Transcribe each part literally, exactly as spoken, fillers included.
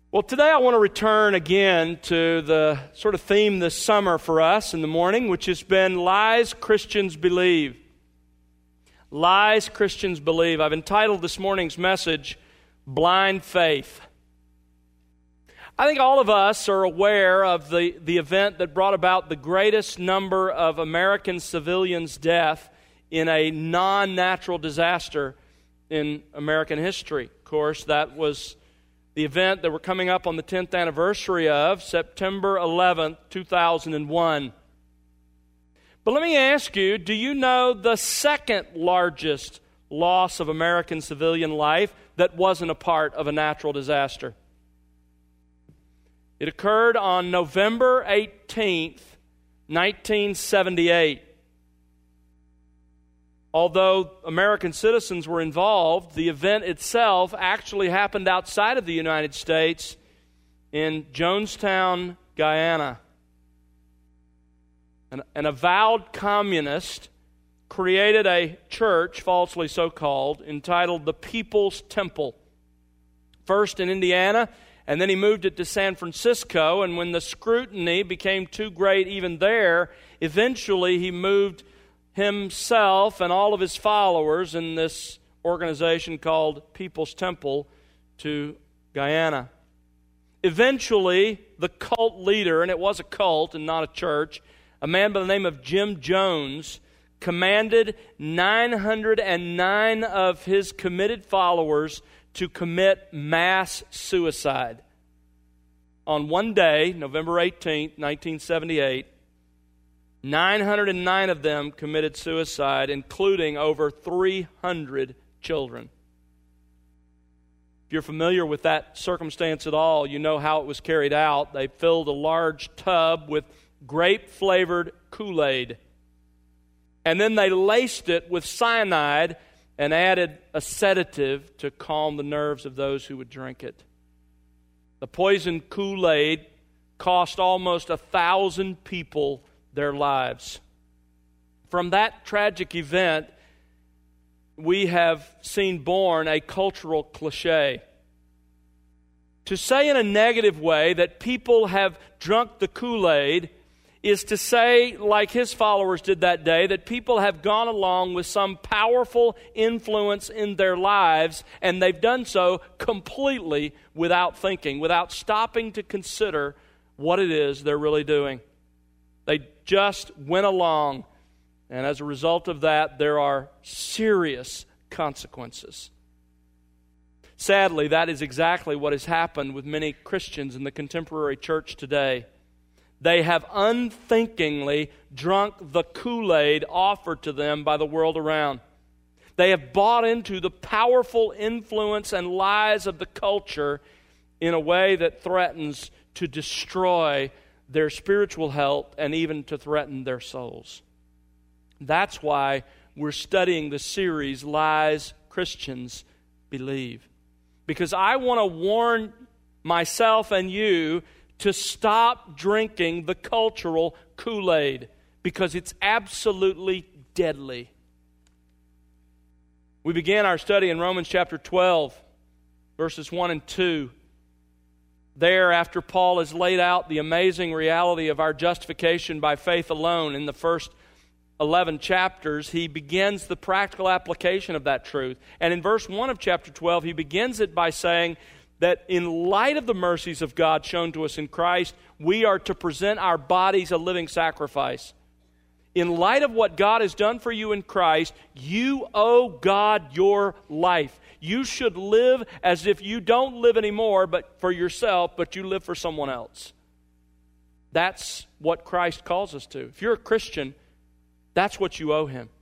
Well, today I want to return again to the sort of theme this summer for us in the morning, which has been Lies Christians Believe. Lies Christians Believe. I've entitled this morning's message, Blind Faith. I think all of us are aware of the, the event that brought about the greatest number of American civilians' death in a non-natural disaster in American history. Of course, that was the event that we're coming up on the tenth anniversary of, September eleventh, two thousand one. But let me ask you, do you know the second largest loss of American civilian life that wasn't a part of a natural disaster? It occurred on November eighteenth, nineteen seventy-eight. Although American citizens were involved, the event itself actually happened outside of the United States in Jonestown, Guyana. An, an avowed communist created a church, falsely so called, entitled the People's Temple. First in Indiana, and then he moved it to San Francisco, and when the scrutiny became too great even there, eventually he moved himself and all of his followers in this organization called People's Temple to Guyana. Eventually, the cult leader, and it was a cult and not a church, a man by the name of Jim Jones, commanded nine hundred nine of his committed followers to commit mass suicide. On one day, November eighteenth, nineteen seventy-eight, nine hundred nine of them committed suicide, including over three hundred children. If you're familiar with that circumstance at all, you know how it was carried out. They filled a large tub with grape-flavored Kool-Aid, and then they laced it with cyanide and added a sedative to calm the nerves of those who would drink it. The poisoned Kool-Aid cost almost a thousand people their lives. From that tragic event, we have seen born a cultural cliche. To say in a negative way that people have drunk the Kool-Aid is to say, like his followers did that day, that people have gone along with some powerful influence in their lives, and they've done so completely without thinking, without stopping to consider what it is they're really doing. They just went along, and as a result of that, there are serious consequences. Sadly, that is exactly what has happened with many Christians in the contemporary church today. They have unthinkingly drunk the Kool-Aid offered to them by the world around. They have bought into the powerful influence and lies of the culture in a way that threatens to destroy their spiritual health and even to threaten their souls. That's why we're studying the series, Lies Christians Believe. Because I want to warn myself and you to stop drinking the cultural Kool-Aid, because it's absolutely deadly. We began our study in Romans chapter twelve, verses one and two. There, after Paul has laid out the amazing reality of our justification by faith alone in the first eleven chapters, he begins the practical application of that truth. And in verse one of chapter twelve, he begins it by saying that in light of the mercies of God shown to us in Christ, we are to present our bodies a living sacrifice. In light of what God has done for you in Christ, you owe God your life. You should live as if you don't live anymore but for yourself, but you live for someone else. That's what Christ calls us to. If you're a Christian, that's what you owe Him.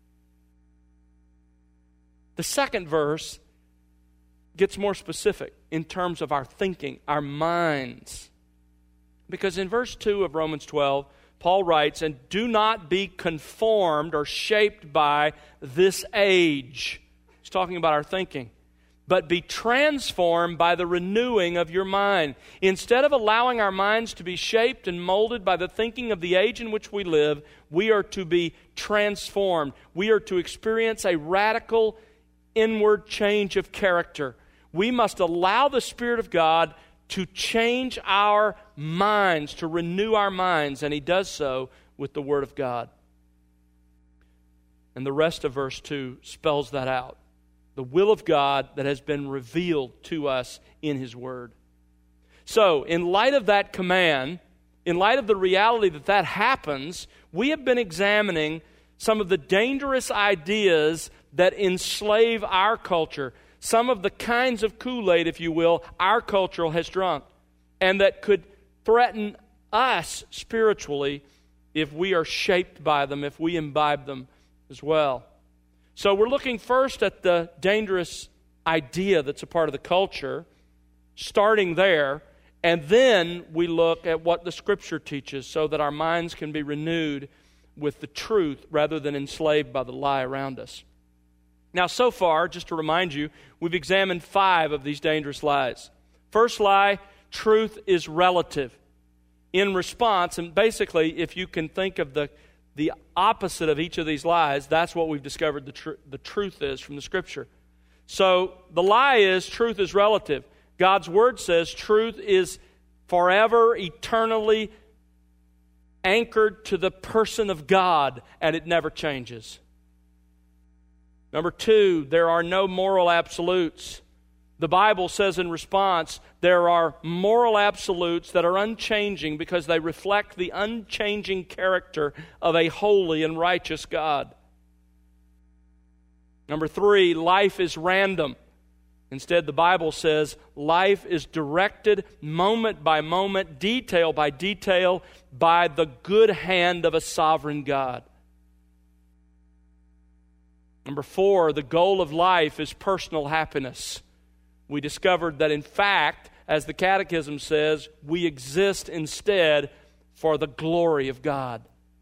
The second verse gets more specific in terms of our thinking, our minds. Because in verse two of Romans twelve, Paul writes, "And do not be conformed or shaped by this age." He's talking about our thinking. "But be transformed by the renewing of your mind." Instead of allowing our minds to be shaped and molded by the thinking of the age in which we live, we are to be transformed. We are to experience a radical inward change of character. We must allow the Spirit of God to change our minds, to renew our minds, and He does so with the Word of God. And the rest of verse two spells that out. The will of God that has been revealed to us in His Word. So, in light of that command, in light of the reality that that happens, we have been examining some of the dangerous ideas that enslave our culture, some of the kinds of Kool-Aid, if you will, our culture has drunk, and that could threaten us spiritually if we are shaped by them, if we imbibe them as well. So we're looking first at the dangerous idea that's a part of the culture, starting there, and then we look at what the Scripture teaches so that our minds can be renewed with the truth rather than enslaved by the lie around us. Now, so far, just to remind you, we've examined five of these dangerous lies. First lie, truth is relative. In response, and basically, if you can think of the, the opposite of each of these lies, that's what we've discovered the, tr- the truth is from the Scripture. So, the lie is truth is relative. God's Word says truth is forever, eternally anchored to the person of God, and it never changes. Number two, there are no moral absolutes. The Bible says in response, there are moral absolutes that are unchanging because they reflect the unchanging character of a holy and righteous God. Number three, life is random. Instead, the Bible says life is directed moment by moment, detail by detail, by the good hand of a sovereign God. Number four, the goal of life is personal happiness. We discovered that in fact, as the Catechism says, we exist instead for the glory of God.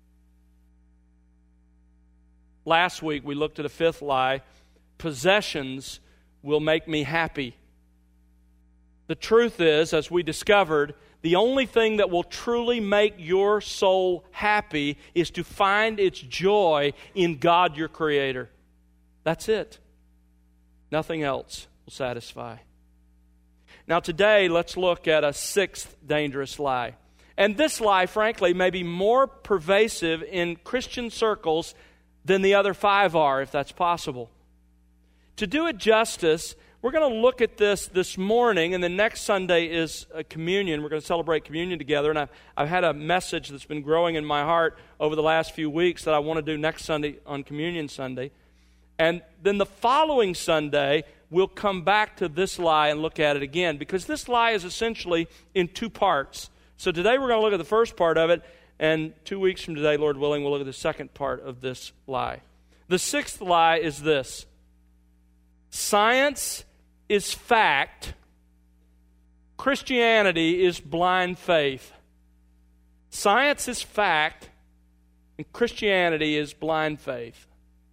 Last week we looked at a fifth lie, possessions will make me happy. The truth is, as we discovered, the only thing that will truly make your soul happy is to find its joy in God your Creator. That's it. Nothing else will satisfy. Now today, let's look at a sixth dangerous lie. And this lie, frankly, may be more pervasive in Christian circles than the other five are, if that's possible. To do it justice, we're going to look at this this morning, and then next Sunday is a communion. We're going to celebrate communion together, and I've, I've had a message that's been growing in my heart over the last few weeks that I want to do next Sunday on Communion Sunday. And then the following Sunday, we'll come back to this lie and look at it again, because this lie is essentially in two parts. So today we're going to look at the first part of it, and two weeks from today, Lord willing, we'll look at the second part of this lie. The sixth lie is this: science is fact, Christianity is blind faith. Science is fact, and Christianity is blind faith.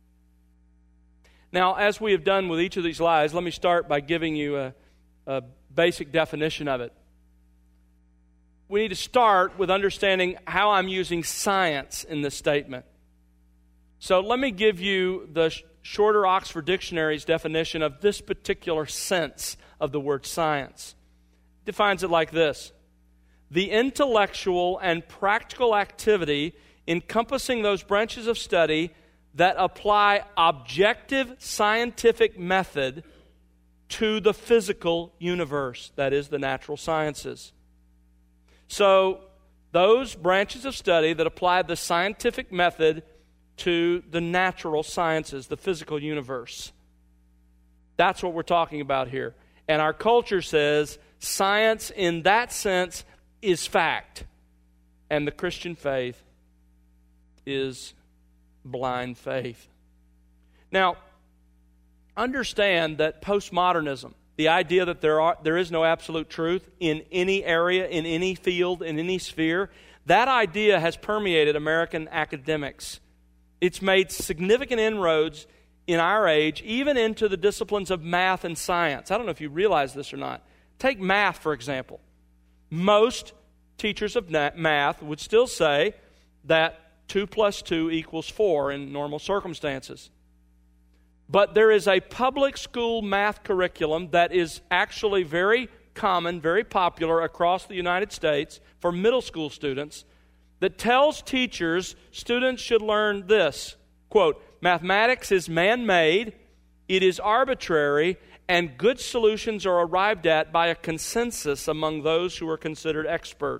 Now, as we have done with each of these lies, let me start by giving you a, a basic definition of it. We need to start with understanding how I'm using science in this statement. So let me give you the sh- shorter Oxford Dictionary's definition of this particular sense of the word science. It defines it like this: the intellectual and practical activity encompassing those branches of study that apply objective scientific method to the physical universe, that is, the natural sciences. So, those branches of study that apply the scientific method to the natural sciences, the physical universe. That's what we're talking about here. And our culture says science in that sense is fact, and the Christian faith is blind faith. Now, understand that postmodernism, the idea that there are there is no absolute truth in any area, in any field, in any sphere, that idea has permeated American academics. It's made significant inroads in our age, even into the disciplines of math and science. I don't know if you realize this or not. Take math, for example. Most teachers of math would still say that two plus two equals four in normal circumstances. But there is a public school math curriculum that is actually very common, very popular across the United States for middle school students that tells teachers students should learn this, quote, mathematics is man-made, it is arbitrary, and good solutions are arrived at by a consensus among those who are considered expert.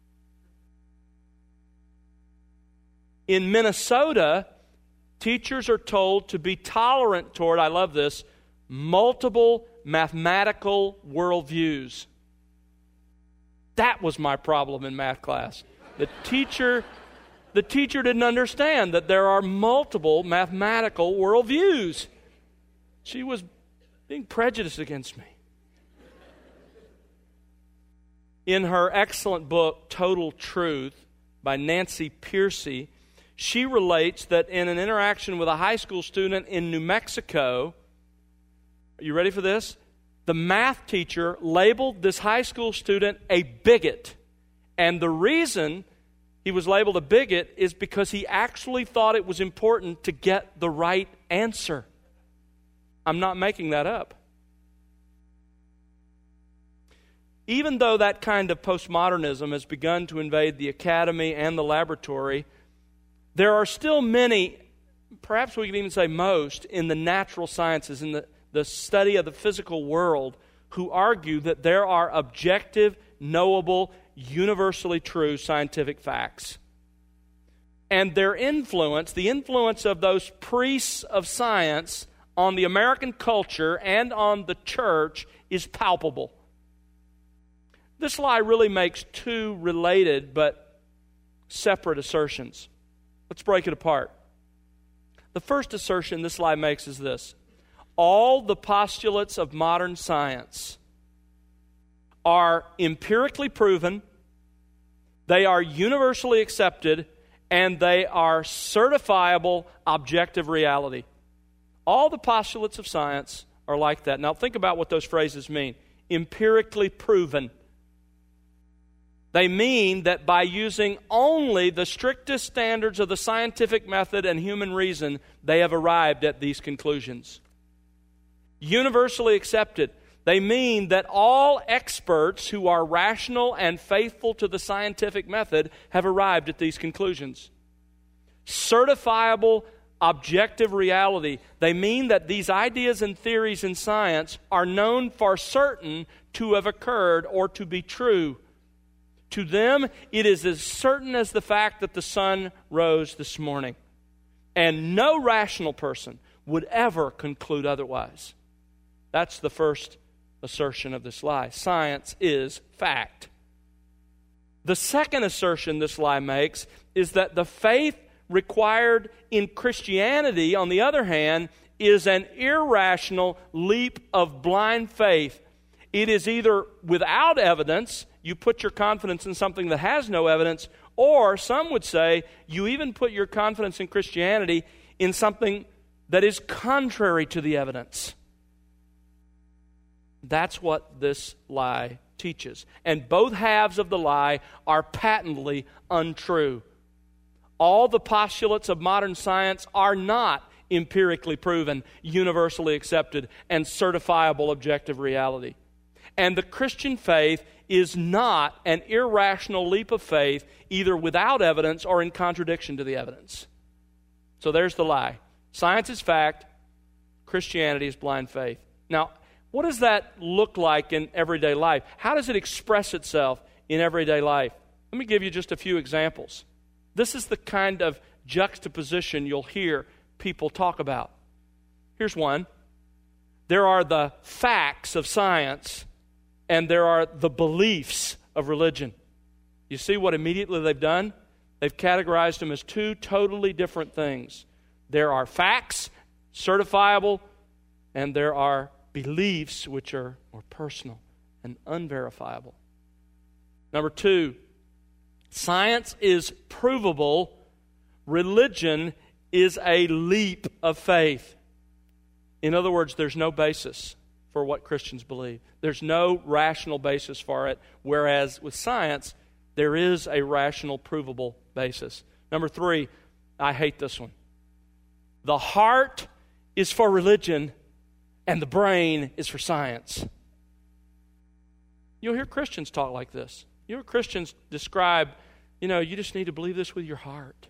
In Minnesota, teachers are told to be tolerant toward, I love this, multiple mathematical worldviews. That was my problem in math class. The teacher, the teacher didn't understand that there are multiple mathematical worldviews. She was being prejudiced against me. In her excellent book, Total Truth, by Nancy Pearcey, she relates that in an interaction with a high school student in New Mexico, are you ready for this? The math teacher labeled this high school student a bigot. And the reason he was labeled a bigot is because he actually thought it was important to get the right answer. I'm not making that up. Even though that kind of postmodernism has begun to invade the academy and the laboratory, there are still many, perhaps we can even say most, in the natural sciences, in the, the study of the physical world, who argue that there are objective, knowable, universally true scientific facts. And their influence, the influence of those priests of science on the American culture and on the church is palpable. This lie really makes two related but separate assertions. Let's break it apart. The first assertion this lie makes is this: all the postulates of modern science are empirically proven, they are universally accepted, and they are certifiable objective reality. All the postulates of science are like that. Now think about what those phrases mean. Empirically proven. They mean that by using only the strictest standards of the scientific method and human reason, they have arrived at these conclusions. Universally accepted. They mean that all experts who are rational and faithful to the scientific method have arrived at these conclusions. Certifiable objective reality. They mean that these ideas and theories in science are known for certain to have occurred or to be true. To them, it is as certain as the fact that the sun rose this morning. And no rational person would ever conclude otherwise. That's the first assertion of this lie. Science is fact. The second assertion this lie makes is that the faith required in Christianity, on the other hand, is an irrational leap of blind faith. It is either without evidence, you put your confidence in something that has no evidence, or some would say you even put your confidence in Christianity in something that is contrary to the evidence. That's what this lie teaches. And both halves of the lie are patently untrue. All the postulates of modern science are not empirically proven, universally accepted, and certifiable objective reality. And the Christian faith is not an irrational leap of faith, either without evidence or in contradiction to the evidence. So there's the lie. Science is fact, Christianity is blind faith. Now, what does that look like in everyday life? How does it express itself in everyday life? Let me give you just a few examples. This is the kind of juxtaposition you'll hear people talk about. Here's one. There are the facts of science, and there are the beliefs of religion. You see what immediately they've done? They've categorized them as two totally different things. There are facts, certifiable, and there are beliefs which are more personal and unverifiable. Number two, science is provable. Religion is a leap of faith. In other words, there's no basis for what Christians believe. There's no rational basis for it, whereas with science, there is a rational, provable basis. Number three, I hate this one. The heart is for religion, and the brain is for science. You'll hear Christians talk like this. You'll hear Christians describe, you know, you just need to believe this with your heart.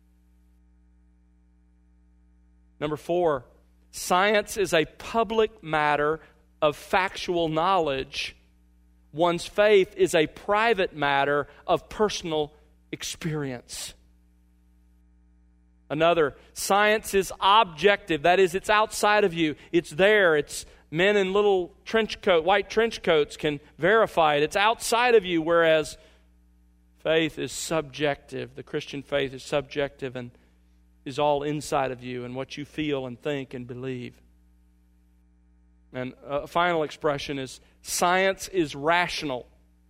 Number four, science is a public matter of factual knowledge. One's faith is a private matter of personal experience. Another, science is objective. That is, it's outside of you. It's there. It's men in little trench coat, white trench coats can verify it. It's outside of you, whereas faith is subjective. The Christian faith is subjective and is all inside of you and what you feel and think and believe. And a final expression is science is rational.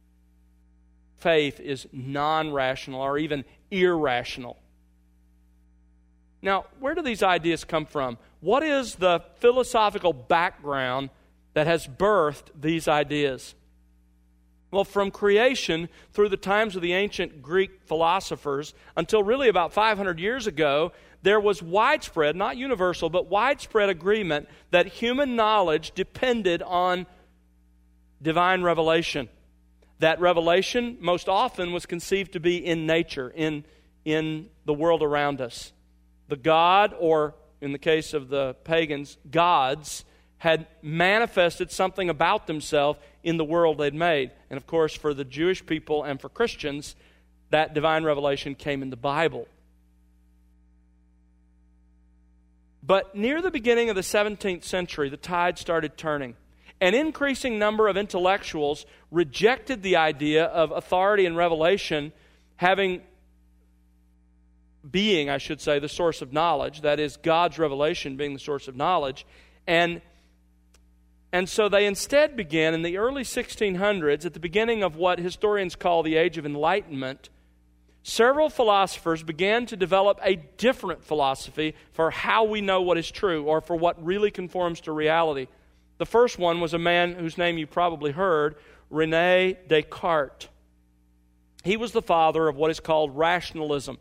Faith is non-rational or even irrational. Now, where do these ideas come from? What is the philosophical background that has birthed these ideas? Well, from creation through the times of the ancient Greek philosophers until really about five hundred years ago, there was widespread, not universal, but widespread agreement that human knowledge depended on divine revelation. That revelation most often was conceived to be in nature, in, in the world around us. The God, or in the case of the pagans, gods, had manifested something about themselves in the world they'd made. And of course, for the Jewish people and for Christians, that divine revelation came in the Bible. But near the beginning of the seventeenth century, the tide started turning. An increasing number of intellectuals rejected the idea of authority and revelation having being, I should say, the source of knowledge. That is, God's revelation being the source of knowledge. And, and so they instead began in the early sixteen hundreds, at the beginning of what historians call the Age of Enlightenment, several philosophers began to develop a different philosophy for how we know what is true or for what really conforms to reality. The first one was a man whose name you probably heard, René Descartes. He was the father of what is called rationalism.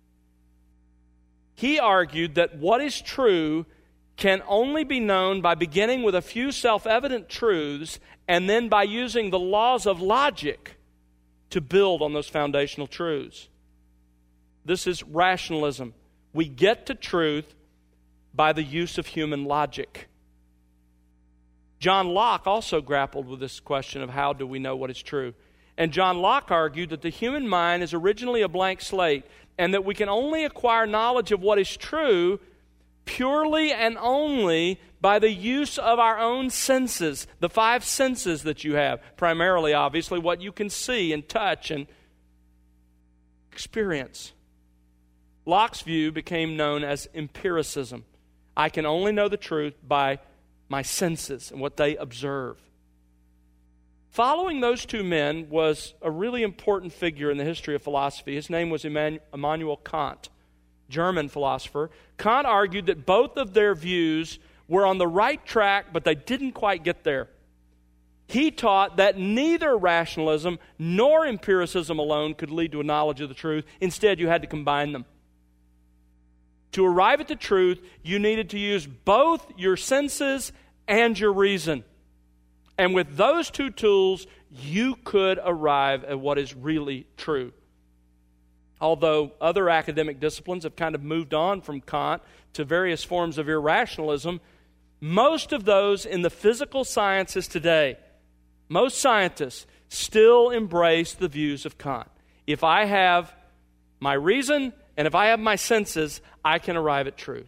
He argued that what is true can only be known by beginning with a few self-evident truths and then by using the laws of logic to build on those foundational truths. This is rationalism. We get to truth by the use of human logic. John Locke also grappled with this question of how do we know what is true. And John Locke argued that the human mind is originally a blank slate and that we can only acquire knowledge of what is true purely and only by the use of our own senses, the five senses that you have. Primarily, obviously, what you can see and touch and experience. Locke's view became known as empiricism. I can only know the truth by my senses and what they observe. Following those two men was a really important figure in the history of philosophy. His name was Immanuel Kant, German philosopher. Kant argued that both of their views were on the right track, but they didn't quite get there. He taught that neither rationalism nor empiricism alone could lead to a knowledge of the truth. Instead, you had to combine them. To arrive at the truth, you needed to use both your senses and your reason. And with those two tools, you could arrive at what is really true. Although other academic disciplines have kind of moved on from Kant to various forms of irrationalism, most of those in the physical sciences today, most scientists still embrace the views of Kant. If I have my reason and if I have my senses, I can arrive at truth.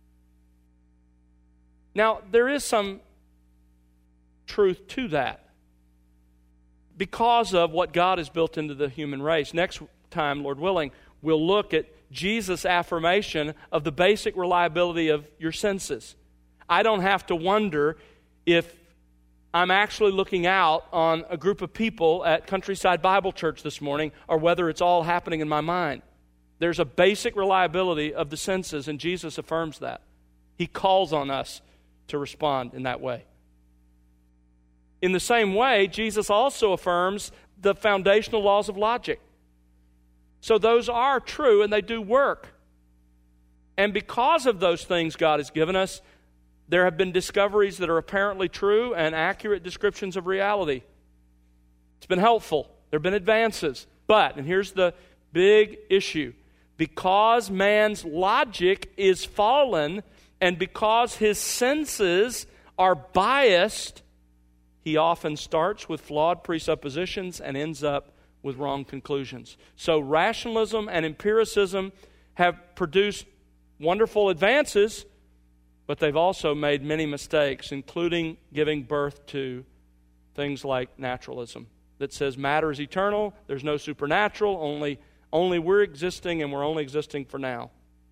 Now, there is some truth to that because of what God has built into the human race. Next time, Lord willing, we'll look at Jesus' affirmation of the basic reliability of your senses. I don't have to wonder if I'm actually looking out on a group of people at Countryside Bible Church this morning or whether it's all happening in my mind. There's a basic reliability of the senses, and Jesus affirms that. He calls on us to respond in that way. In the same way, Jesus also affirms the foundational laws of logic. So those are true and they do work. And because of those things God has given us, there have been discoveries that are apparently true and accurate descriptions of reality. It's been helpful. There have been advances. But, and here's the big issue, because man's logic is fallen and because his senses are biased, he often starts with flawed presuppositions and ends up with wrong conclusions. So rationalism and empiricism have produced wonderful advances, but they've also made many mistakes, including giving birth to things like naturalism that says matter is eternal, there's no supernatural, only, only we're existing and we're only existing for now.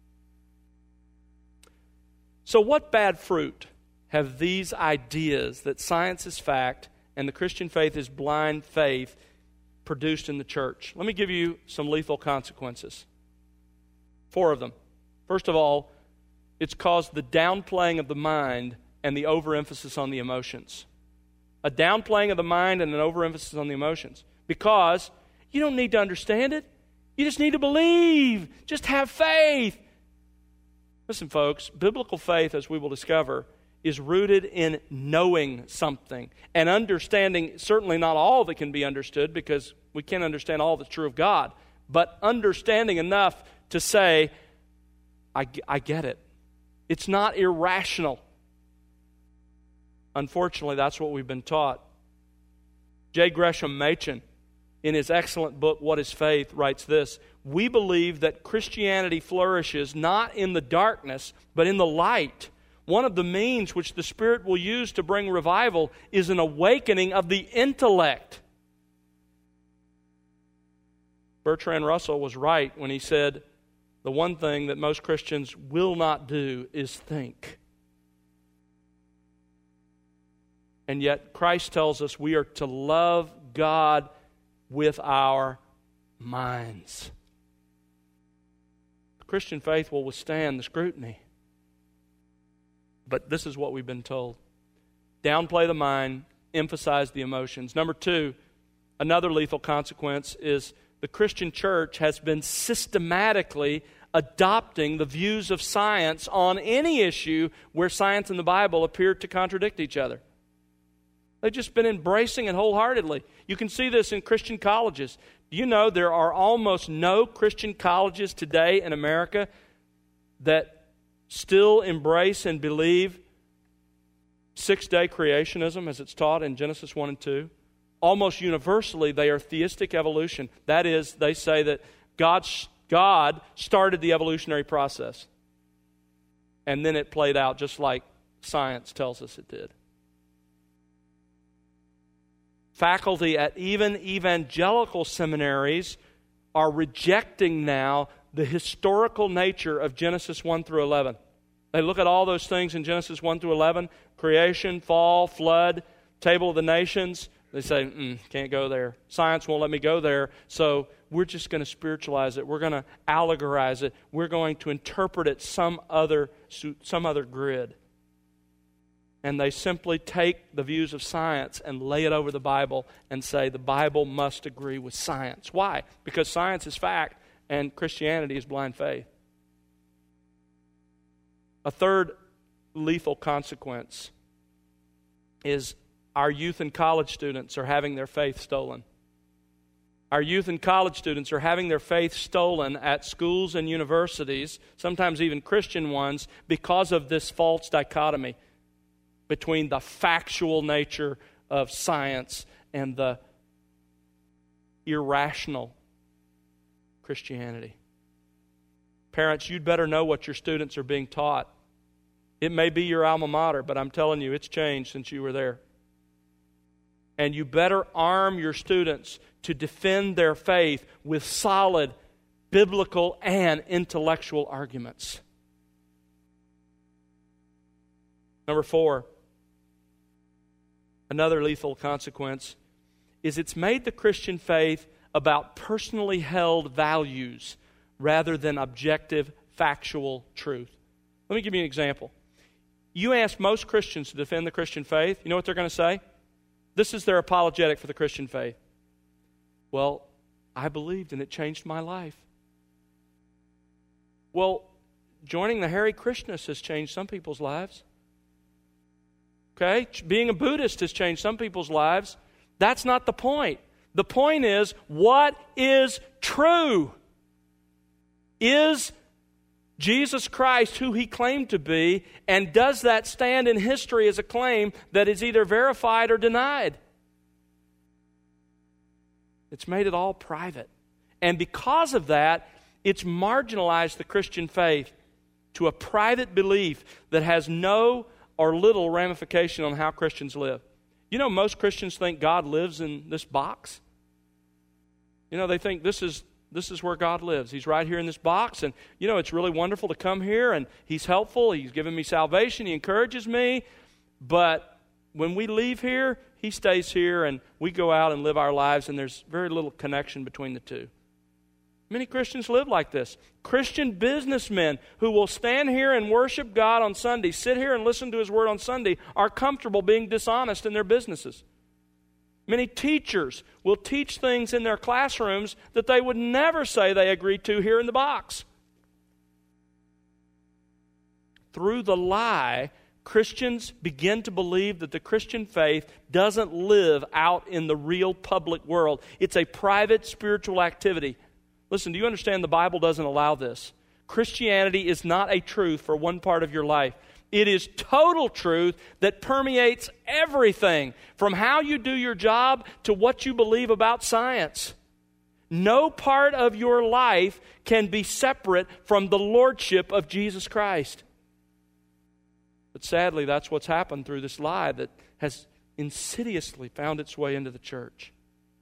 So what bad fruit have these ideas that science is fact and the Christian faith is blind faith produced in the church? Let me give you some lethal consequences. Four of them. First of all, it's caused the downplaying of the mind and the overemphasis on the emotions. A downplaying of the mind and an overemphasis on the emotions. Because you don't need to understand it. You just need to believe. Just have faith. Listen, folks, biblical faith, as we will discover, is rooted in knowing something and understanding, certainly not all that can be understood, because we can't understand all that's true of God, but understanding enough to say, I, I get it. It's not irrational. Unfortunately, that's what we've been taught. J. Gresham Machen, in his excellent book, What is Faith, writes this: we believe that Christianity flourishes not in the darkness, but in the light. One of the means which the Spirit will use to bring revival is an awakening of the intellect. Bertrand Russell was right when he said, the one thing that most Christians will not do is think. And yet Christ tells us we are to love God with our minds. The Christian faith will withstand the scrutiny. But this is what we've been told. Downplay the mind, emphasize the emotions. Number two, another lethal consequence is the Christian church has been systematically adopting the views of science on any issue where science and the Bible appear to contradict each other. They've just been embracing it wholeheartedly. You can see this in Christian colleges. Do you know there are almost no Christian colleges today in America that still embrace and believe six-day creationism as it's taught in Genesis one and two? Almost universally, they are theistic evolution. That is, they say that God, God started the evolutionary process. And then it played out just like science tells us it did. Faculty at even evangelical seminaries are rejecting now the historical nature of Genesis one through eleven. They look at all those things in Genesis one through eleven, creation, fall, flood, table of the nations. They say, mm, can't go there. Science won't let me go there, so we're just going to spiritualize it. We're going to allegorize it. We're going to interpret it some other, some other grid. And they simply take the views of science and lay it over the Bible and say the Bible must agree with science. Why? Because science is fact and Christianity is blind faith. A third lethal consequence is our youth and college students are having their faith stolen. Our youth and college students are having their faith stolen at schools and universities, sometimes even Christian ones, because of this false dichotomy between the factual nature of science and the irrational Christianity. Parents, you'd better know what your students are being taught. It may be your alma mater, but I'm telling you, it's changed since you were there. And you better arm your students to defend their faith with solid biblical and intellectual arguments. Number four, another lethal consequence is it's made the Christian faith about personally held values rather than objective, factual truth. Let me give you an example. You ask most Christians to defend the Christian faith, you know what they're going to say? This is their apologetic for the Christian faith. Well, I believed and it changed my life. Well, joining the Hare Krishnas has changed some people's lives. Okay? Being a Buddhist has changed some people's lives. That's not the point. The point is, what is true? Is Jesus Christ who he claimed to be, and does that stand in history as a claim that is either verified or denied? It's made it all private. And because of that, it's marginalized the Christian faith to a private belief that has no or little ramification on how Christians live. You know, most Christians think God lives in this box. You know, they think this is this is where God lives. He's right here in this box, and, you know, it's really wonderful to come here, and He's helpful. He's given me salvation. He encourages me. But when we leave here, He stays here, and we go out and live our lives, and there's very little connection between the two. Many Christians live like this. Christian businessmen who will stand here and worship God on Sunday, sit here and listen to His Word on Sunday, are comfortable being dishonest in their businesses. Many teachers will teach things in their classrooms that they would never say they agreed to here in the box. Through the lie, Christians begin to believe that the Christian faith doesn't live out in the real public world. It's a private spiritual activity. Listen, do you understand the Bible doesn't allow this? Christianity is not a truth for one part of your life. It is total truth that permeates everything, from how you do your job to what you believe about science. No part of your life can be separate from the lordship of Jesus Christ. But sadly, that's what's happened through this lie that has insidiously found its way into the church.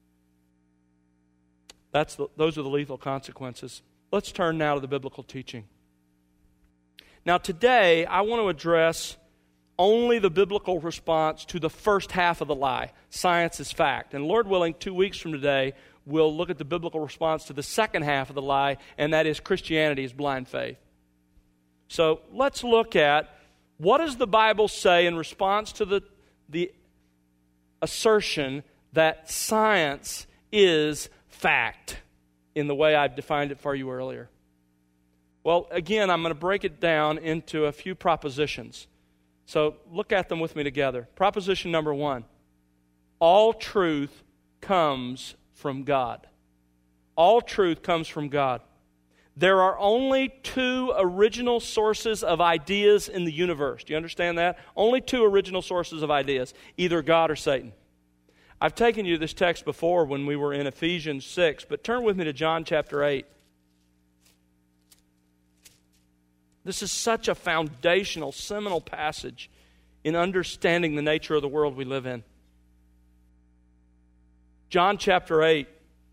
That's the, those are the lethal consequences. Let's turn now to the biblical teaching. Now today, I want to address only the biblical response to the first half of the lie. Science is fact. And Lord willing, two weeks from today, we'll look at the biblical response to the second half of the lie, and that is Christianity is blind faith. So let's look at what does the Bible say in response to the, the assertion that science is fact in the way I've defined it for you earlier. Well, again, I'm going to break it down into a few propositions. So look at them with me together. Proposition number one, all truth comes from God. All truth comes from God. There are only two original sources of ideas in the universe. Do you understand that? Only two original sources of ideas, either God or Satan. I've taken you to this text before when we were in Ephesians six, but turn with me to John chapter eight. This is such a foundational, seminal passage in understanding the nature of the world we live in. John chapter eight.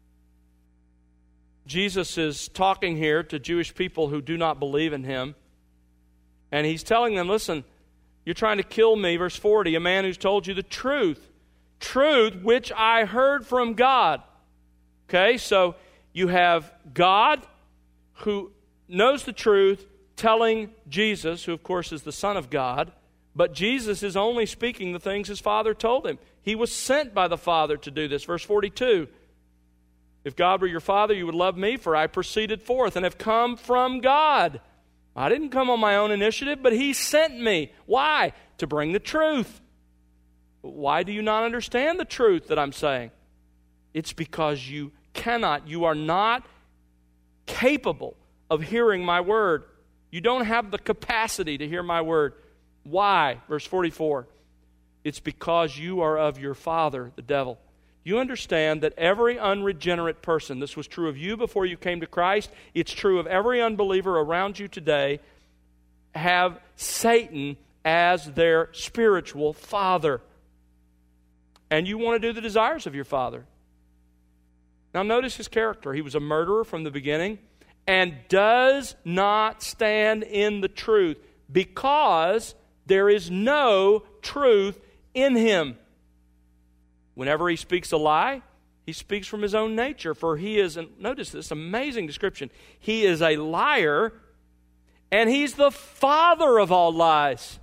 Jesus is talking here to Jewish people who do not believe in Him. And He's telling them, listen, you're trying to kill me, verse forty, a man who's told you the truth. Truth which I heard from God. Okay, so you have God who knows the truth telling Jesus, who of course is the Son of God, but Jesus is only speaking the things His Father told Him. He was sent by the Father to do this. Verse forty-two, if God were your Father, you would love me, for I proceeded forth and have come from God. I didn't come on my own initiative, but He sent me. Why? To bring the truth. Why do you not understand the truth that I'm saying? It's because you cannot, you are not capable of hearing my word. You don't have the capacity to hear my word. Why? Verse forty-four. It's because you are of your father, the devil. You understand that every unregenerate person, this was true of you before you came to Christ, it's true of every unbeliever around you today, have Satan as their spiritual father. And you want to do the desires of your father. Now notice his character. He was a murderer from the beginning and does not stand in the truth because there is no truth in him. Whenever he speaks a lie, he speaks from his own nature, for he is, and notice this amazing description, he is a liar and he's the father of all lies.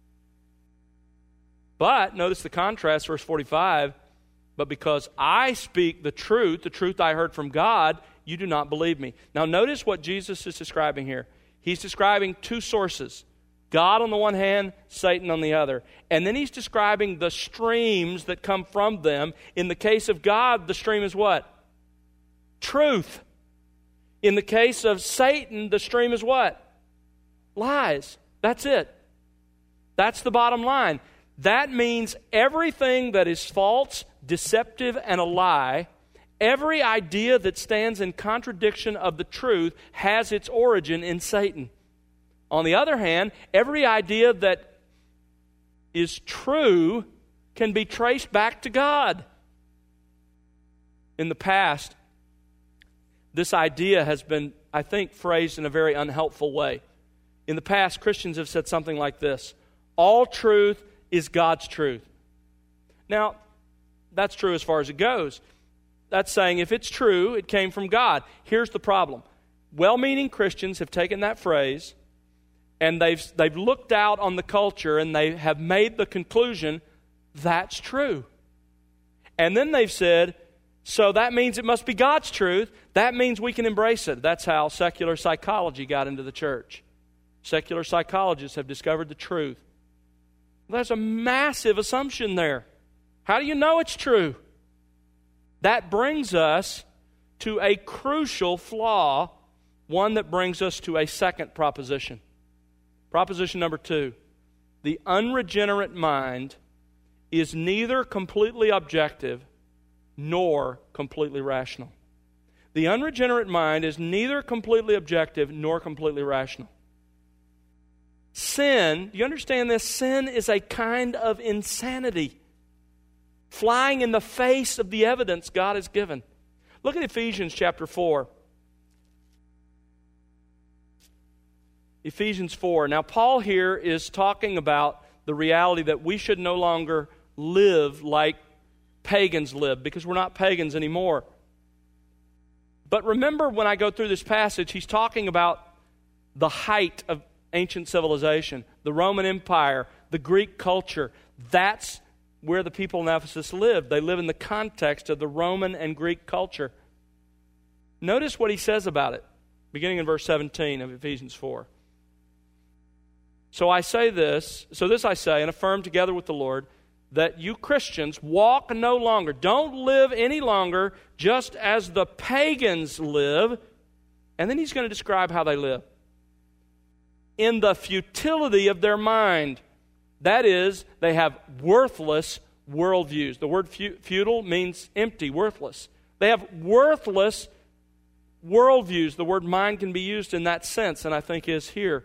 But, notice the contrast, verse forty-five, but because I speak the truth, the truth I heard from God, you do not believe me. Now notice what Jesus is describing here. He's describing two sources, God on the one hand, Satan on the other. And then he's describing the streams that come from them. In the case of God, the stream is what? Truth. In the case of Satan, the stream is what? Lies. That's it. That's the bottom line. That means everything that is false, deceptive, and a lie, every idea that stands in contradiction of the truth has its origin in Satan. On the other hand, every idea that is true can be traced back to God. In the past, this idea has been, I think, phrased in a very unhelpful way. In the past, Christians have said something like this: all truth is God's truth. Now, that's true as far as it goes. That's saying if it's true, it came from God. Here's the problem. Well-meaning Christians have taken that phrase and they've, they've looked out on the culture and they have made the conclusion, that's true. And then they've said, so that means it must be God's truth. That means we can embrace it. That's how secular psychology got into the church. Secular psychologists have discovered the truth. There's a massive assumption there. How do you know it's true? That brings us to a crucial flaw, one that brings us to a second proposition. Proposition number two. The unregenerate mind is neither completely objective nor completely rational. The unregenerate mind is neither completely objective nor completely rational. Sin, do you understand this? Sin is a kind of insanity, flying in the face of the evidence God has given. Look at Ephesians chapter four. Ephesians four. Now, Paul here is talking about the reality that we should no longer live like pagans live, because we're not pagans anymore. But remember, when I go through this passage, he's talking about the height of ancient civilization, the Roman Empire, the Greek culture. That's where the people in Ephesus lived. They live in the context of the Roman and Greek culture. Notice what he says about it, beginning in verse seventeen of Ephesians four. So I say this, so this I say, and affirm together with the Lord, that you Christians walk no longer, don't live any longer just as the pagans live. And then he's going to describe how they live. In the futility of their mind. That is, they have worthless worldviews. The word futile means empty, worthless. They have worthless worldviews. The word mind can be used in that sense, and I think is here.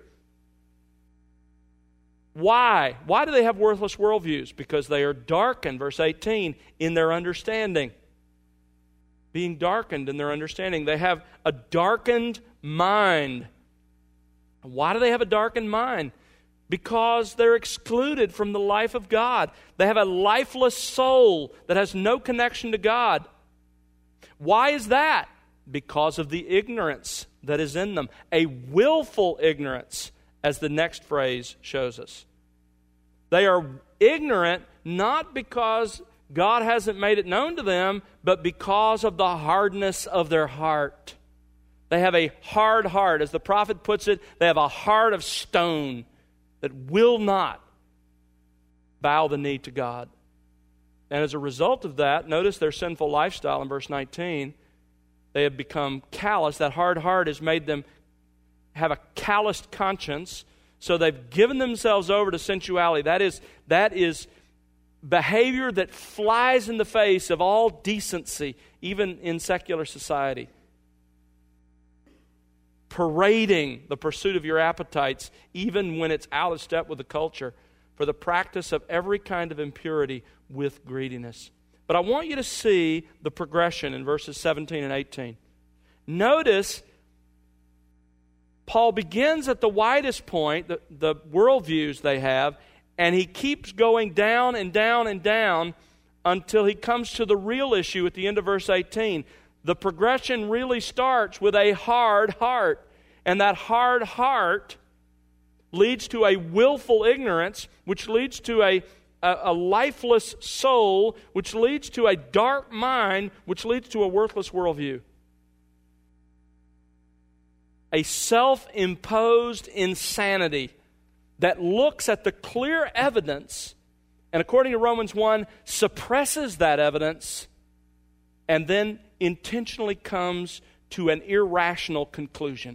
Why? Why do they have worthless worldviews? Because they are darkened, verse eighteen, in their understanding. Being darkened in their understanding. They have a darkened mind. Why do they have a darkened mind? Because they're excluded from the life of God. They have a lifeless soul that has no connection to God. Why is that? Because of the ignorance that is in them. A willful ignorance, as the next phrase shows us. They are ignorant not because God hasn't made it known to them, but because of the hardness of their heart. They have a hard heart. As the prophet puts it, they have a heart of stone that will not bow the knee to God. And as a result of that, notice their sinful lifestyle in verse nineteen. They have become callous. That hard heart has made them have a calloused conscience. So they've given themselves over to sensuality. That is, that is behavior that flies in the face of all decency, even in secular society. Parading the pursuit of your appetites, even when it's out of step with the culture, for the practice of every kind of impurity with greediness. But I want you to see the progression in verses seventeen and eighteen. Notice Paul begins at the widest point, the, the worldviews they have, and he keeps going down and down and down until he comes to the real issue at the end of verse eighteen. The progression really starts with a hard heart. And that hard heart leads to a willful ignorance, which leads to a, a, a lifeless soul, which leads to a dark mind, which leads to a worthless worldview. A self-imposed insanity that looks at the clear evidence and, according to Romans one, suppresses that evidence and then intentionally comes to an irrational conclusion.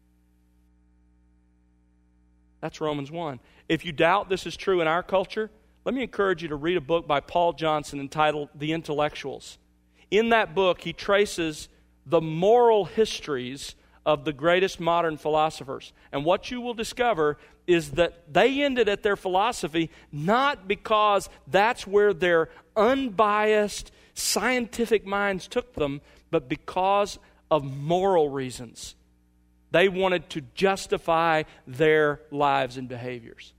That's Romans one. If you doubt this is true in our culture, let me encourage you to read a book by Paul Johnson entitled The Intellectuals. In that book, he traces the moral histories of the greatest modern philosophers. And what you will discover is that they ended at their philosophy not because that's where their unbiased scientific minds took them, but because of moral reasons. They wanted to justify their lives and behaviors.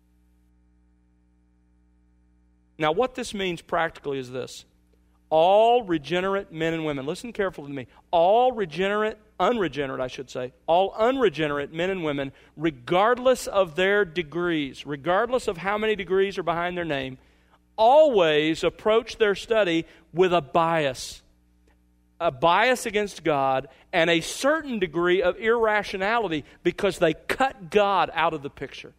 Now, what this means practically is this. All regenerate men and women, listen carefully to me, all regenerate, unregenerate I should say, all unregenerate men and women, regardless of their degrees, regardless of how many degrees are behind their name, always approach their study with a bias. A bias against God and a certain degree of irrationality because they cut God out of the picture.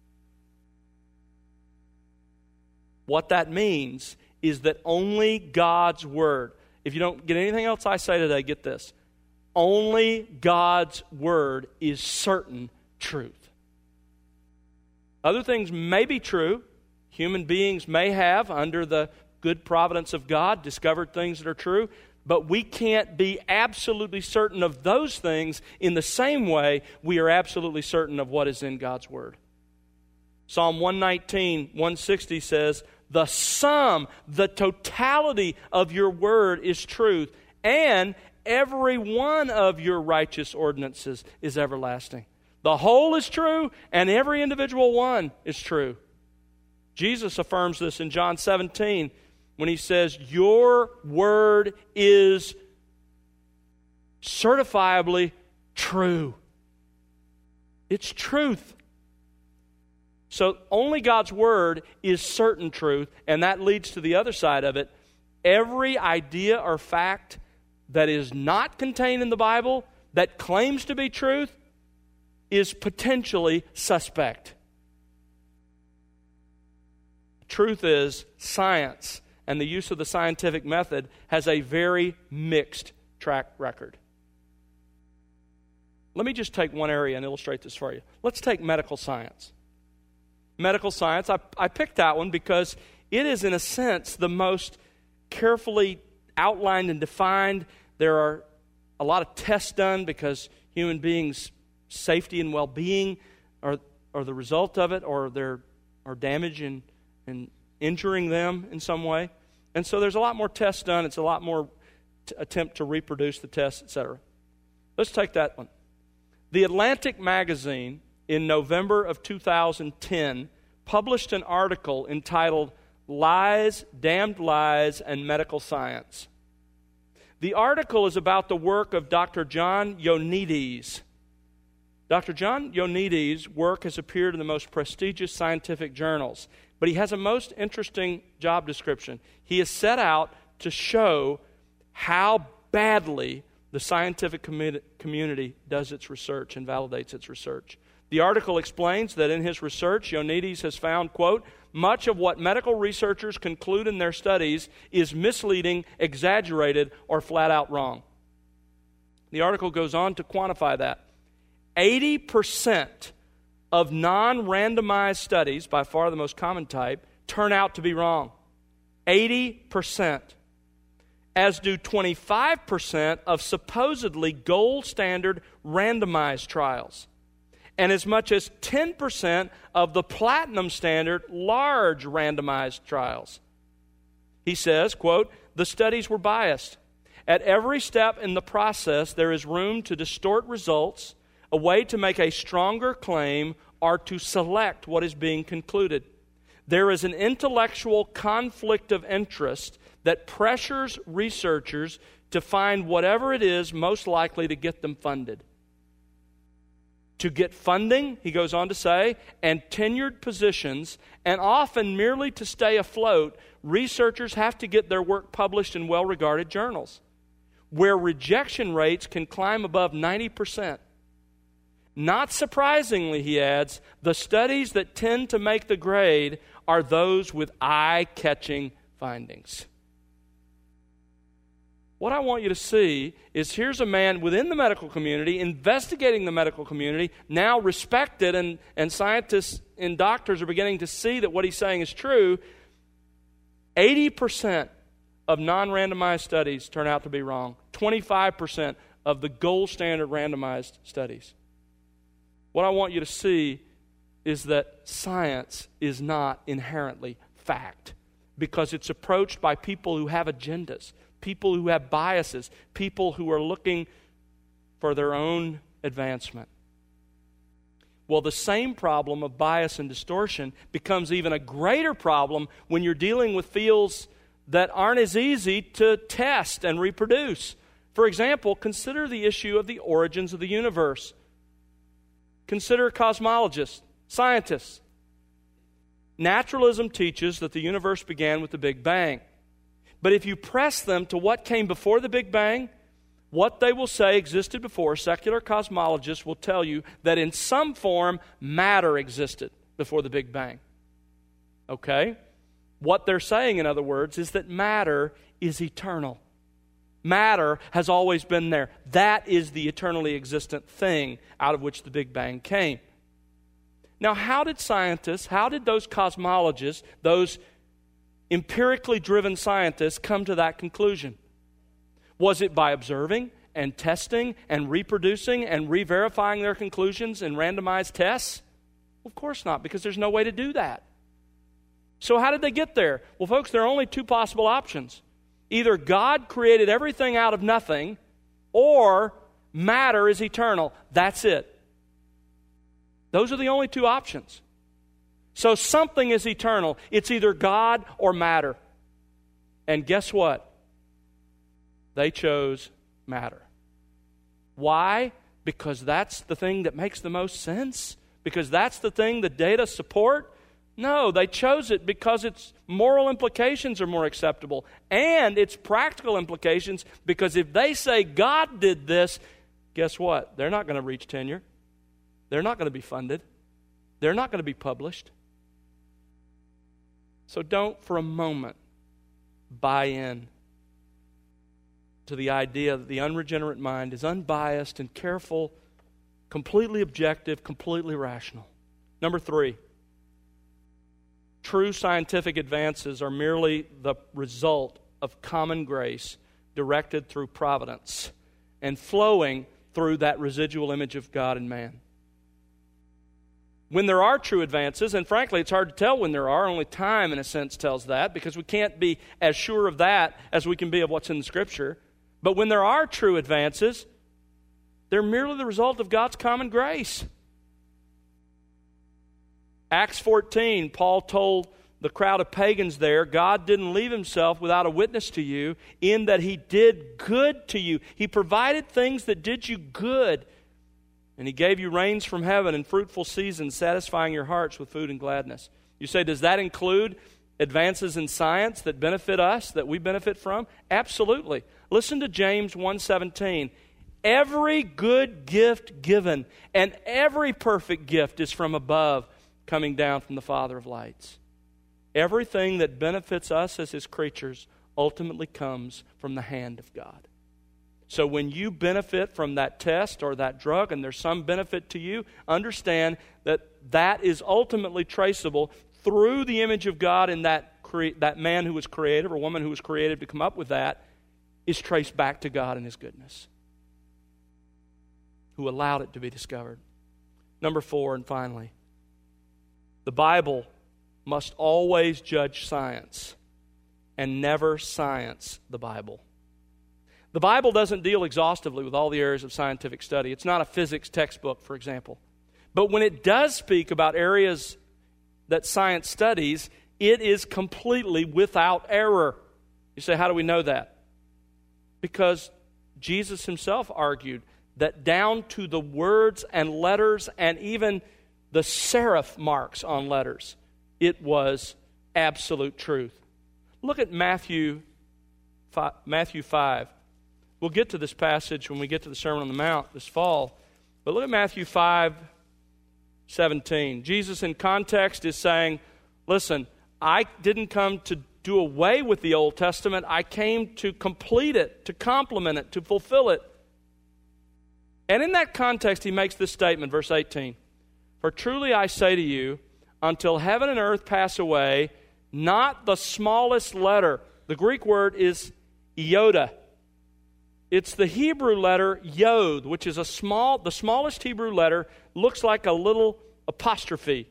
What that means is that only God's Word, if you don't get anything else I say today, get this. Only God's Word is certain truth. Other things may be true. Human beings may have, under the good providence of God, discovered things that are true. But we can't be absolutely certain of those things in the same way we are absolutely certain of what is in God's Word. Psalm one nineteen, one sixty says, the sum, the totality of your word is truth, and every one of your righteous ordinances is everlasting. The whole is true, and every individual one is true. Jesus affirms this in John seventeen when he says, your word is certifiably true. It's truth. So only God's Word is certain truth, and that leads to the other side of it. Every idea or fact that is not contained in the Bible, that claims to be truth, is potentially suspect. Truth is, science and the use of the scientific method has a very mixed track record. Let me just take one area and illustrate this for you. Let's take medical science. Medical science, I, I picked that one because it is, in a sense, the most carefully outlined and defined. There are a lot of tests done because human beings' safety and well-being are, are the result of it, or there are damage in, in injuring them in some way. And so there's a lot more tests done. It's a lot more t- attempt to reproduce the tests, et cetera. Let's take that one. The Atlantic magazine in November of two thousand ten published an article entitled Lies, Damned Lies, and Medical Science. The article is about the work of Doctor John Ioannidis. Doctor John Ioannidis' work has appeared in the most prestigious scientific journals, but he has a most interesting job description. He is set out to show how badly the scientific commu- community does its research and validates its research. The article explains that in his research, Ioannidis has found, quote, much of what medical researchers conclude in their studies is misleading, exaggerated, or flat out wrong. The article goes on to quantify that. eighty percent of non-randomized studies, by far the most common type, turn out to be wrong. eighty percent. As do twenty-five percent of supposedly gold standard randomized trials. And as much as ten percent of the platinum standard large randomized trials. He says, quote, the studies were biased. At every step in the process, there is room to distort results, a way to make a stronger claim, or to select what is being concluded. There is an intellectual conflict of interest that pressures researchers to find whatever it is most likely to get them funded. To get funding, he goes on to say, and tenured positions, and often merely to stay afloat, researchers have to get their work published in well-regarded journals, where rejection rates can climb above ninety percent. Not surprisingly, he adds, the studies that tend to make the grade are those with eye-catching findings. What I want you to see is here's a man within the medical community, investigating the medical community, now respected, and, and scientists and doctors are beginning to see that what he's saying is true. eighty percent of non-randomized studies turn out to be wrong. twenty-five percent of the gold standard randomized studies. What I want you to see is that science is not inherently fact, because it's approached by people who have agendas, people who have biases, people who are looking for their own advancement. Well, the same problem of bias and distortion becomes even a greater problem when you're dealing with fields that aren't as easy to test and reproduce. For example, consider the issue of the origins of the universe. Consider cosmologists, scientists. Naturalism teaches that the universe began with the Big Bang. But if you press them to what came before the Big Bang, what they will say existed before, secular cosmologists will tell you that in some form, matter existed before the Big Bang. Okay? What they're saying, in other words, is that matter is eternal. Matter has always been there. That is the eternally existent thing out of which the Big Bang came. Now, how did scientists, how did those cosmologists, those empirically driven scientists come to that conclusion? Was it by observing and testing and reproducing and re-verifying their conclusions in randomized tests? Of course not, because there's no way to do that. So how did they get there? Well, folks, there are only two possible options. Either God created everything out of nothing, or matter is eternal. That's it. Those are the only two options. So something is eternal. It's either God or matter. And guess what? They chose matter. Why? Because that's the thing that makes the most sense? Because that's the thing the data support? No, they chose it because its moral implications are more acceptable. And its practical implications, because if they say God did this, guess what? They're not going to reach tenure. They're not going to be funded. They're not going to be published. So don't for a moment buy in to the idea that the unregenerate mind is unbiased and careful, completely objective, completely rational. Number three, true scientific advances are merely the result of common grace directed through providence and flowing through that residual image of God and man. When there are true advances, and frankly it's hard to tell when there are, only time in a sense tells that, because we can't be as sure of that as we can be of what's in the Scripture. But when there are true advances, they're merely the result of God's common grace. Acts fourteen, Paul told the crowd of pagans there, God didn't leave himself without a witness to you, in that he did good to you. He provided things that did you good. And he gave you rains from heaven and fruitful seasons, satisfying your hearts with food and gladness. You say, does that include advances in science that benefit us, that we benefit from? Absolutely. Listen to James one seventeen. Every good gift given and every perfect gift is from above, coming down from the Father of lights. Everything that benefits us as his creatures ultimately comes from the hand of God. So when you benefit from that test or that drug, and there's some benefit to you, understand that that is ultimately traceable through the image of God, and that cre- that man who was created or woman who was created to come up with that is traced back to God and his goodness, who allowed it to be discovered. Number four, and finally, the Bible must always judge science and never science the Bible. The Bible doesn't deal exhaustively with all the areas of scientific study. It's not a physics textbook, for example. But when it does speak about areas that science studies, it is completely without error. You say, how do we know that? Because Jesus himself argued that down to the words and letters and even the serif marks on letters, it was absolute truth. Look at Matthew Matthew five. We'll get to this passage when we get to the Sermon on the Mount this fall. But look at Matthew five seventeen. Jesus in context is saying, listen, I didn't come to do away with the Old Testament. I came to complete it, to complement it, to fulfill it. And in that context, he makes this statement, verse eighteen. For truly I say to you, until heaven and earth pass away, not the smallest letter. The Greek word is iota. It's the Hebrew letter yod, which is a small, the smallest Hebrew letter, looks like a little apostrophe.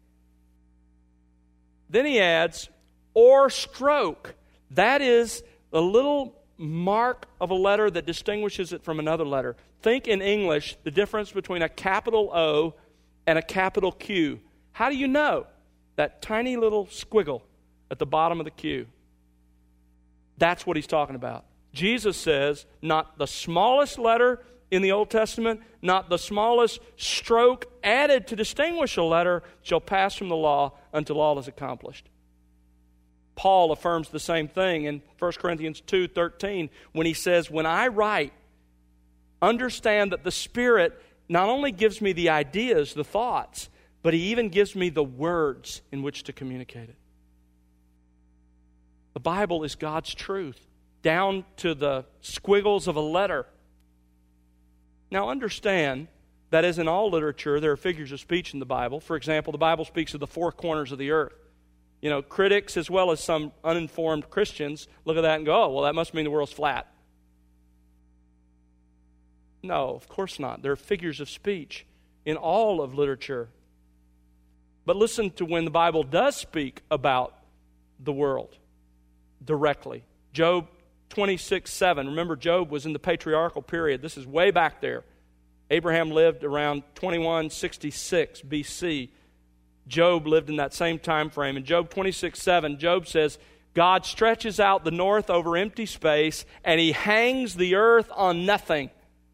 Then he adds, or stroke. That is a little mark of a letter that distinguishes it from another letter. Think in English the difference between a capital O and a capital Q. How do you know? That tiny little squiggle at the bottom of the Q. That's what he's talking about. Jesus says, not the smallest letter in the Old Testament, not the smallest stroke added to distinguish a letter shall pass from the law until all is accomplished. Paul affirms the same thing in First Corinthians two thirteen when he says, when I write, understand that the Spirit not only gives me the ideas, the thoughts, but He even gives me the words in which to communicate it. The Bible is God's truth, down to the squiggles of a letter. Now understand that as in all literature, there are figures of speech in the Bible. For example, the Bible speaks of the four corners of the earth. You know, critics as well as some uninformed Christians look at that and go, oh, well, that must mean the world's flat. No, of course not. There are figures of speech in all of literature. But listen to when the Bible does speak about the world directly. Job twenty-six seven. Remember, Job was in the patriarchal period. This is way back there. Abraham lived around twenty-one sixty-six B C. Job lived in that same time frame. In Job twenty-six seven, Job says, God stretches out the north over empty space, and He hangs the earth on nothing.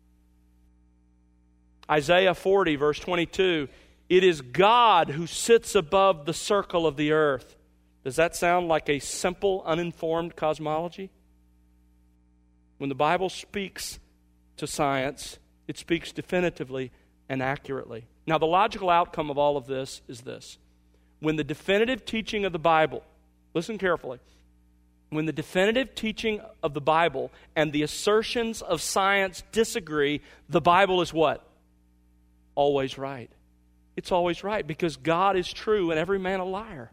Isaiah forty, verse twenty-two, it is God who sits above the circle of the earth. Does that sound like a simple, uninformed cosmology? When the Bible speaks to science, it speaks definitively and accurately. Now, the logical outcome of all of this is this. When the definitive teaching of the Bible, listen carefully, when the definitive teaching of the Bible and the assertions of science disagree, the Bible is what? Always right. It's always right because God is true and every man a liar.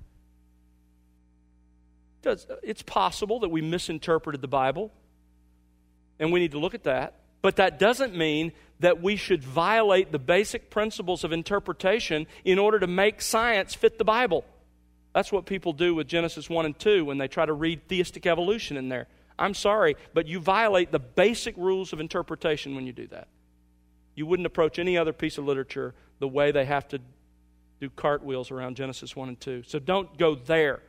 It's possible that we misinterpreted the Bible, and we need to look at that. But that doesn't mean that we should violate the basic principles of interpretation in order to make science fit the Bible. That's what people do with Genesis one and two when they try to read theistic evolution in there. I'm sorry, but you violate the basic rules of interpretation when you do that. You wouldn't approach any other piece of literature the way they have to do cartwheels around Genesis one and two. So don't go there.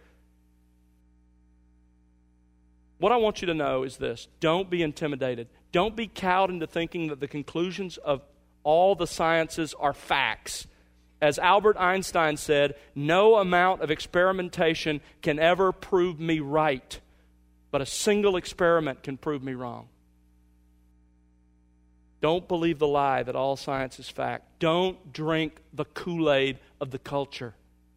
What I want you to know is this. Don't be intimidated. Don't be cowed into thinking that the conclusions of all the sciences are facts. As Albert Einstein said, no amount of experimentation can ever prove me right, but a single experiment can prove me wrong. Don't believe the lie that all science is fact. Don't drink the Kool-Aid of the culture.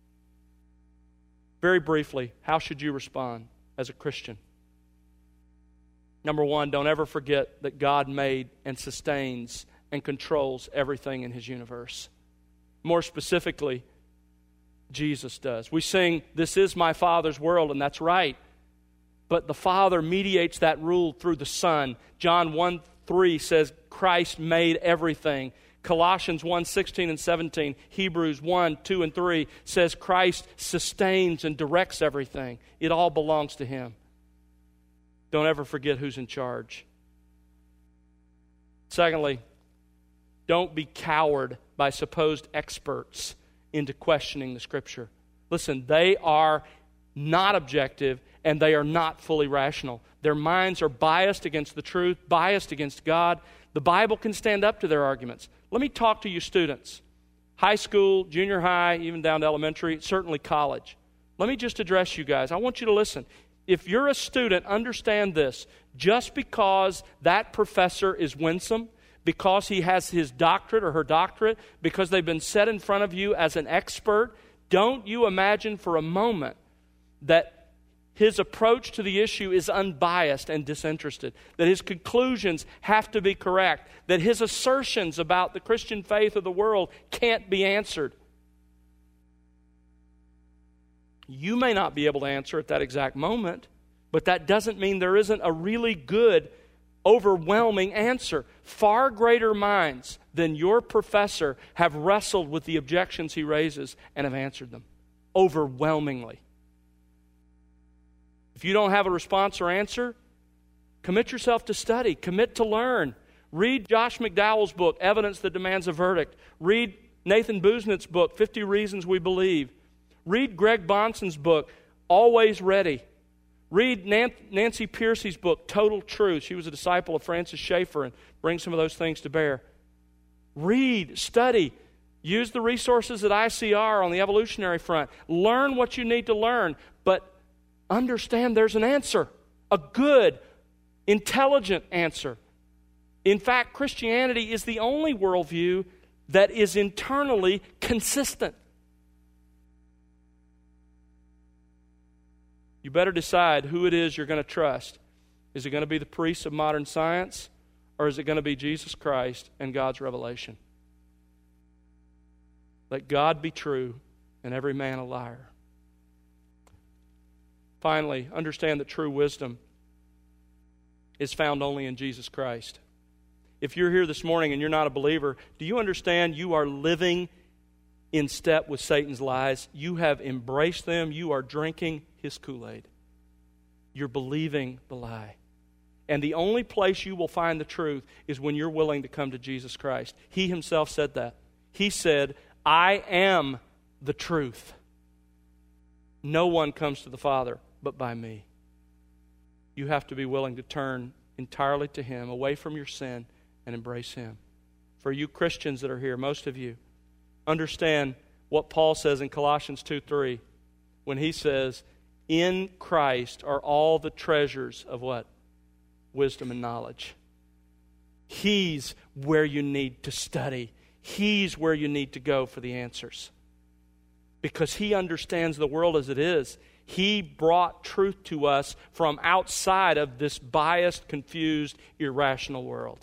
Very briefly, how should you respond as a Christian? Number one, don't ever forget that God made and sustains and controls everything in His universe. More specifically, Jesus does. We sing, "This is my Father's world," and that's right. But the Father mediates that rule through the Son. John one three says Christ made everything. Colossians one sixteen and seventeen, Hebrews one, two, and three says Christ sustains and directs everything. It all belongs to Him. Don't ever forget who's in charge. Secondly, don't be cowered by supposed experts into questioning the Scripture. Listen, they are not objective and they are not fully rational. Their minds are biased against the truth, biased against God. The Bible can stand up to their arguments. Let me talk to you students. High school, junior high, even down to elementary, certainly college. Let me just address you guys. I want you to listen. If you're a student, understand this. Just because that professor is winsome, because he has his doctorate or her doctorate, because they've been set in front of you as an expert, don't you imagine for a moment that his approach to the issue is unbiased and disinterested, that his conclusions have to be correct, that his assertions about the Christian faith of the world can't be answered. You may not be able to answer at that exact moment, but that doesn't mean there isn't a really good, overwhelming answer. Far greater minds than your professor have wrestled with the objections he raises and have answered them overwhelmingly. If you don't have a response or answer, commit yourself to study. Commit to learn. Read Josh McDowell's book, Evidence That Demands a Verdict. Read Nathan Busnett's book, fifty Reasons We Believe. Read Greg Bonson's book, Always Ready. Read Nancy Pearcey's book, Total Truth. She was a disciple of Francis Schaeffer and brings some of those things to bear. Read, study. Use the resources at I C R on the evolutionary front. Learn what you need to learn, but understand there's an answer, a good, intelligent answer. In fact, Christianity is the only worldview that is internally consistent. You better decide who it is you're going to trust. Is it going to be the priests of modern science, or is it going to be Jesus Christ and God's revelation? Let God be true and every man a liar. Finally, understand that true wisdom is found only in Jesus Christ. If you're here this morning and you're not a believer, do you understand you are living in step with Satan's lies? You have embraced them. You are drinking his Kool-Aid. You're believing the lie. And the only place you will find the truth is when you're willing to come to Jesus Christ. He himself said that. He said, I am the truth. No one comes to the Father but by me. You have to be willing to turn entirely to him, away from your sin, and embrace him. For you Christians that are here, most of you, understand what Paul says in Colossians two three when he says, in Christ are all the treasures of what? Wisdom and knowledge. He's where you need to study. He's where you need to go for the answers. Because he understands the world as it is. He brought truth to us from outside of this biased, confused, irrational world.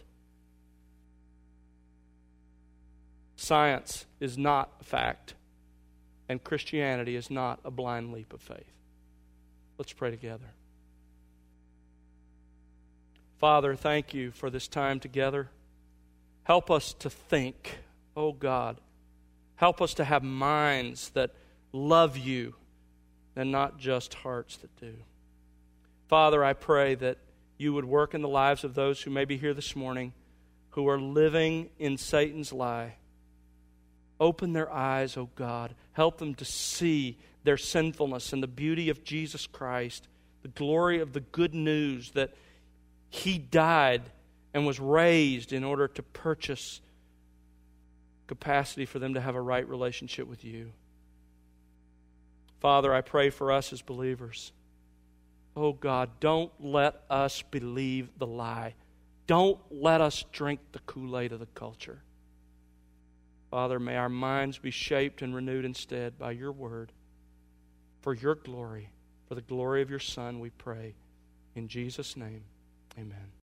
Science is not a fact, and Christianity is not a blind leap of faith. Let's pray together. Father, thank you for this time together. Help us to think, oh God. Help us to have minds that love you and not just hearts that do. Father, I pray that you would work in the lives of those who may be here this morning who are living in Satan's lie. Open their eyes, oh God. Help them to see their sinfulness and the beauty of Jesus Christ, the glory of the good news that he died and was raised in order to purchase capacity for them to have a right relationship with you. Father, I pray for us as believers. Oh God, don't let us believe the lie. Don't let us drink the Kool-Aid of the culture. Father, may our minds be shaped and renewed instead by your word. For your glory, for the glory of your Son, we pray. In Jesus' name, amen.